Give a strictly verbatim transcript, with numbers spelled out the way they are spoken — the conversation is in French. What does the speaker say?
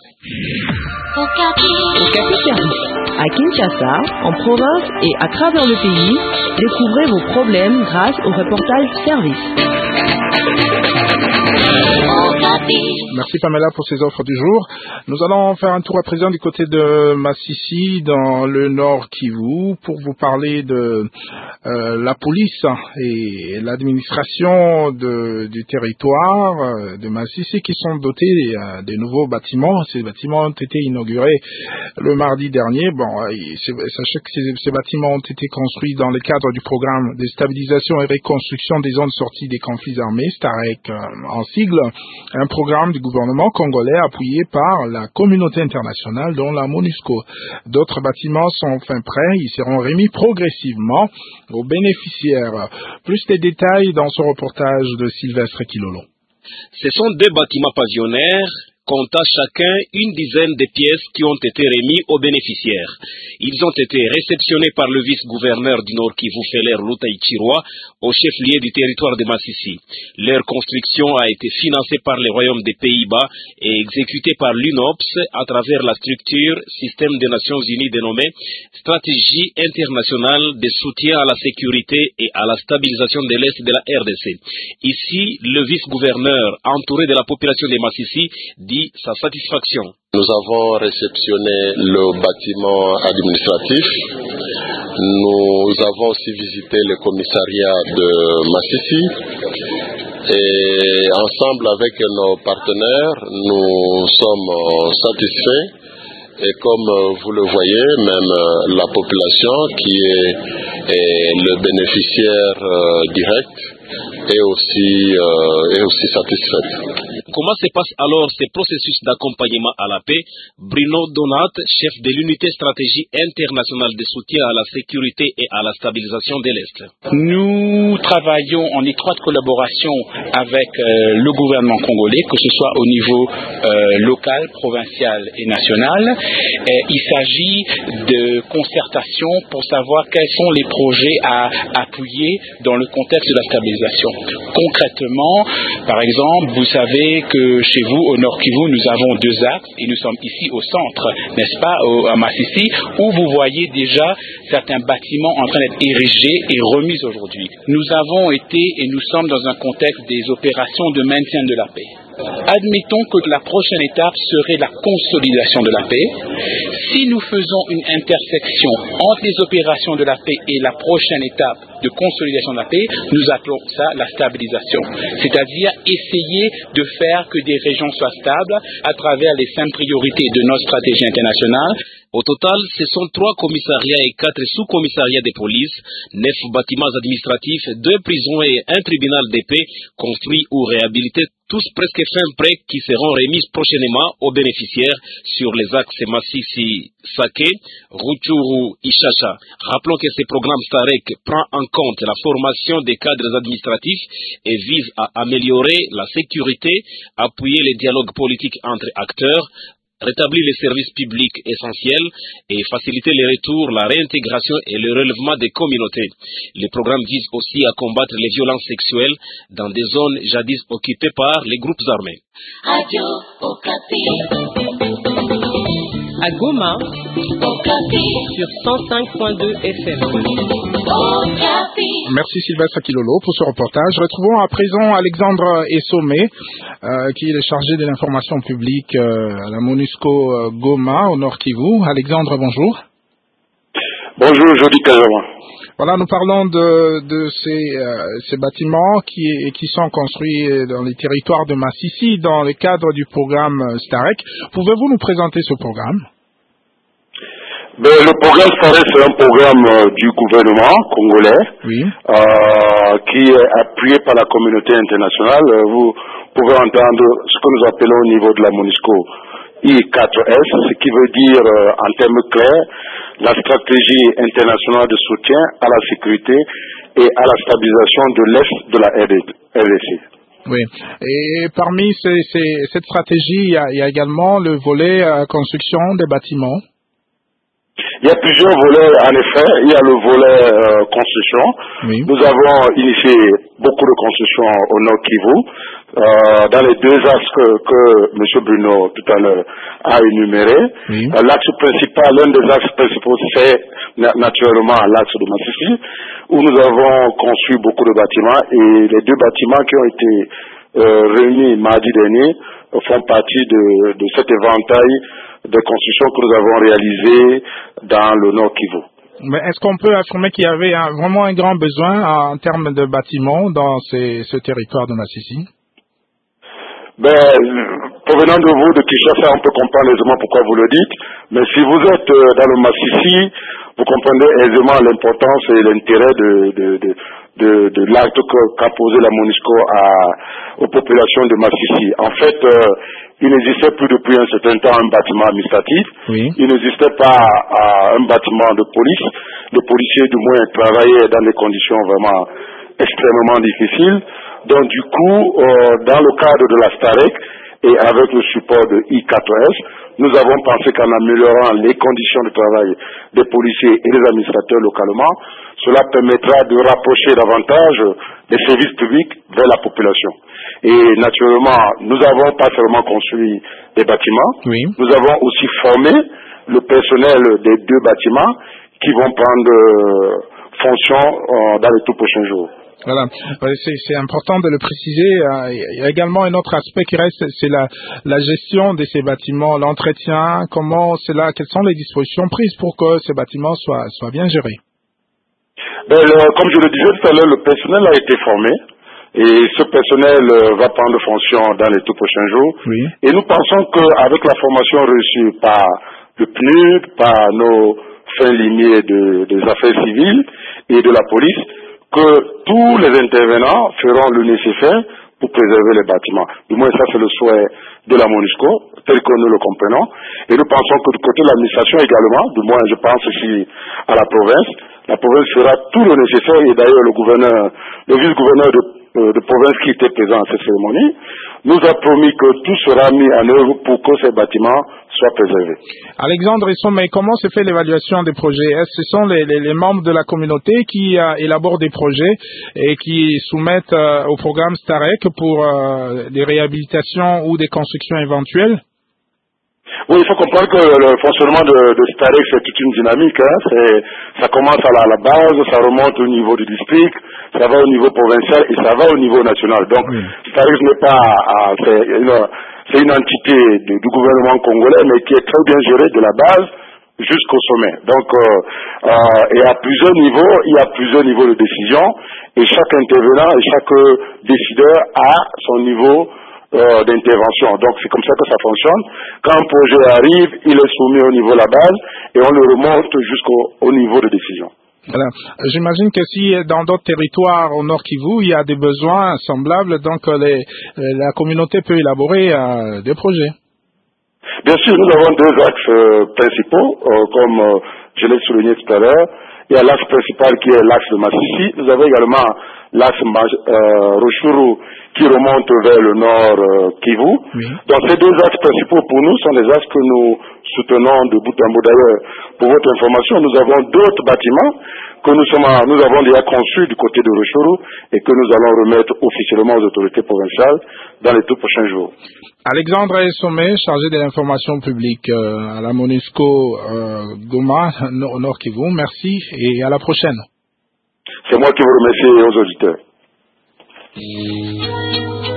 Okapi Service. À Kinshasa, en province et à travers le pays, découvrez vos problèmes grâce au reportage Service. Merci Pamela pour ces offres du jour. Nous allons faire un tour à présent du côté de Masisi, dans le Nord Kivu, pour vous parler de euh, la police et l'administration de, du territoire euh, de Masisi qui sont dotés euh, de nouveaux bâtiments. Ces bâtiments ont été inaugurés le mardi dernier. Bon, euh, sachez que ces, ces bâtiments ont été construits dans le cadre du programme de stabilisation et reconstruction des zones sorties des conflits armés, STAREC euh, en sigle, un programme du gouvernement congolais appuyé par la communauté internationale, dont la MONUSCO. D'autres bâtiments sont enfin prêts, ils seront remis progressivement aux bénéficiaires. Plus de détails dans ce reportage de Sylvestre Kilolo. Ce sont deux bâtiments pavillonnaires comptant chacun une dizaine de pièces qui ont été remis aux bénéficiaires. Ils ont été réceptionnés par le vice-gouverneur du Nord Kivu, Feller Lutaichirwa, au chef-lieu du territoire de Masisi. Leur construction a été financée par le Royaume des Pays-Bas et exécutée par l'U N O P S à travers la structure Système des Nations Unies dénommée Stratégie internationale de soutien à la sécurité et à la stabilisation de l'Est de la R D C. Ici, le vice-gouverneur, entouré de la population de Masisi, dit sa satisfaction. Nous avons réceptionné le bâtiment administratif. Nous avons aussi visité le commissariat de Masisi et ensemble avec nos partenaires, nous sommes satisfaits. Et comme vous le voyez, même la population qui est, est le bénéficiaire euh, direct est aussi, euh, est aussi satisfaite. Comment se passe alors ce processus d'accompagnement à la paix? Bruno Donat, chef de l'unité stratégie internationale de soutien à la sécurité et à la stabilisation de l'Est. Nous travaillons en étroite collaboration avec euh, le gouvernement congolais, que ce soit au niveau euh, local, provincial et national. Et il s'agit de concertation pour savoir quels sont les projets à appuyer dans le contexte de la stabilisation. Concrètement, par exemple, vous savez que chez vous, au Nord Kivu, nous avons deux axes et nous sommes ici au centre, n'est-ce pas, au, à Masisi, où vous voyez déjà certains bâtiments en train d'être érigés et remis aujourd'hui. Nous avons été et nous sommes dans un contexte des opérations de maintien de la paix. Admettons que la prochaine étape serait la consolidation de la paix. Si nous faisons une intersection entre les opérations de la paix et la prochaine étape de consolidation de la paix, nous appelons ça la stabilisation. C'est-à-dire essayer de faire que des régions soient stables à travers les cinq priorités de notre stratégie internationale. Au total, ce sont trois commissariats et quatre sous-commissariats de police, neuf bâtiments administratifs, deux prisons et un tribunal de paix construits ou réhabilités, tous presque fin prêts, qui seront remis prochainement aux bénéficiaires sur les axes Masisi-Sake, Rutshuru-Ishasha. Rappelons que ce programme STAREC prend en compte la formation des cadres administratifs et vise à améliorer la sécurité, appuyer les dialogues politiques entre acteurs, rétablir les services publics essentiels et faciliter le retour, la réintégration et le relèvement des communautés. Le programme vise aussi à combattre les violences sexuelles dans des zones jadis occupées par les groupes armés. Radio Okapi. À Goma, Okapi sur cent cinq point deux F M. Okapi. Merci Sylvestre Kilolo pour ce reportage. Retrouvons à présent Alexandre Essomé, euh, qui est le chargé de l'information publique euh, à la MONUSCO euh, Goma, au Nord Kivu. Alexandre, bonjour. Bonjour, Jody Kajama. Voilà, nous parlons de, de ces, euh, ces bâtiments qui, qui sont construits dans les territoires de Masisi dans le cadre du programme STAREC. Pouvez-vous nous présenter ce programme? Ben, le programme STAREC, c'est un programme euh, du gouvernement congolais, oui. euh, qui est appuyé par la communauté internationale. Vous pouvez entendre ce que nous appelons au niveau de la MONUSCO I quatre S, ce qui veut dire euh, en termes clairs la stratégie internationale de soutien à la sécurité et à la stabilisation de l'Est de la R D C. Oui, et parmi ces, ces, cette stratégie, il y, a, il y a également le volet euh, construction des bâtiments. Il y a plusieurs volets, en effet. Il y a le volet euh, construction. Oui. Nous avons initié beaucoup de construction au Nord Kivu, euh, dans les deux axes que, que M. Bruno tout à l'heure a énumérés. Oui. Euh, l'axe principal, l'un des axes principaux, c'est na naturellement l'axe de Massissi, où nous avons construit beaucoup de bâtiments, et les deux bâtiments qui ont été euh, réunis mardi dernier euh, font partie de, de cet éventail de construction que nous avons réalisé dans le Nord Kivu. Mais est-ce qu'on peut affirmer qu'il y avait un, vraiment un grand besoin en termes de bâtiments dans ces, ce territoire de Massissi? Ben, provenant de vous, de Kinshasa, on peut comprendre aisément pourquoi vous le dites, mais si vous êtes dans le Massissi, vous comprenez aisément l'importance et l'intérêt de, de, de, de, de l'acte qu'a posé la MONUSCO à, aux populations de Massissi. En fait, euh, il n'existait plus depuis un certain temps un bâtiment administratif. Oui. Il n'existait pas euh, un bâtiment de police. Les policiers, du moins, travaillaient dans des conditions vraiment extrêmement difficiles. Donc, du coup, euh, dans le cadre de la STAREC et avec le support de I quatre S, nous avons pensé qu'en améliorant les conditions de travail des policiers et des administrateurs localement, cela permettra de rapprocher davantage les services publics vers la population. Et naturellement, nous avons pas seulement construit des bâtiments, oui. Nous avons aussi formé le personnel des deux bâtiments qui vont prendre euh, fonction euh, dans les tout prochains jours. Voilà, c'est important de le préciser. Il y a également un autre aspect qui reste, c'est la, la gestion de ces bâtiments, l'entretien. Comment c'est là, quelles sont les dispositions prises pour que ces bâtiments soient, soient bien gérés? Ben, le, comme je le disais tout à l'heure, le personnel a été formé et ce personnel euh, va prendre fonction dans les tout prochains jours. Oui. Et nous pensons qu'avec la formation reçue par le P N U D, par nos fins limiers de, des affaires civiles et de la police, que tous les intervenants feront le nécessaire pour préserver les bâtiments. Du moins, ça, c'est le souhait de la MONUSCO, tel que nous le comprenons. Et nous pensons que du côté de l'administration également, du moins, je pense aussi à la province, la province fera tout le nécessaire, et d'ailleurs, le gouverneur, le vice-gouverneur de, euh, de province qui était présent à cette cérémonie, nous a promis que tout sera mis en œuvre pour que ces bâtiments soient préservés. Alexandre Esson, mais comment se fait l'évaluation des projets? Est-ce que ce sont les, les, les membres de la communauté qui euh, élaborent des projets et qui soumettent euh, au programme STAREC pour euh, des réhabilitations ou des constructions éventuelles? Oui, il faut comprendre que le fonctionnement de, de STAREC, c'est toute une dynamique. Hein. Ça commence à la, à la base, ça remonte au niveau du district, ça va au niveau provincial et ça va au niveau national. Donc, oui. STAREC n'est pas... À, c'est, une, c'est une entité de, du gouvernement congolais, mais qui est très bien gérée de la base jusqu'au sommet. Donc, euh, euh, et à plusieurs niveaux, il y a plusieurs niveaux de décision, et chaque intervenant et chaque décideur a son niveau Euh, d'intervention. Donc c'est comme ça que ça fonctionne. Quand un projet arrive, il est soumis au niveau de la base et on le remonte jusqu'au au niveau de décision. Voilà. J'imagine que si dans d'autres territoires au Nord Kivu, il y a des besoins semblables, donc les, la communauté peut élaborer euh, des projets. Bien sûr, nous avons deux axes euh, principaux, euh, comme euh, je l'ai souligné tout à l'heure. Il y a l'axe principal qui est l'axe de Massissi. Nous avons également l'axe euh, Ruchuru qui remonte vers le nord euh, Kivu. Oui. Donc ces deux axes principaux pour nous sont les axes que nous soutenons de bout en bout. D'ailleurs, pour votre information, nous avons d'autres bâtiments que nous, sommes, nous avons déjà conçus du côté de Ruchuru et que nous allons remettre officiellement aux autorités provinciales dans les tout prochains jours. Alexandre Sommet, chargé de l'information publique euh, à la MONUSCO euh, Goma, au Nord Kivu. Merci et à la prochaine. C'est moi qui vous remercie et aux auditeurs.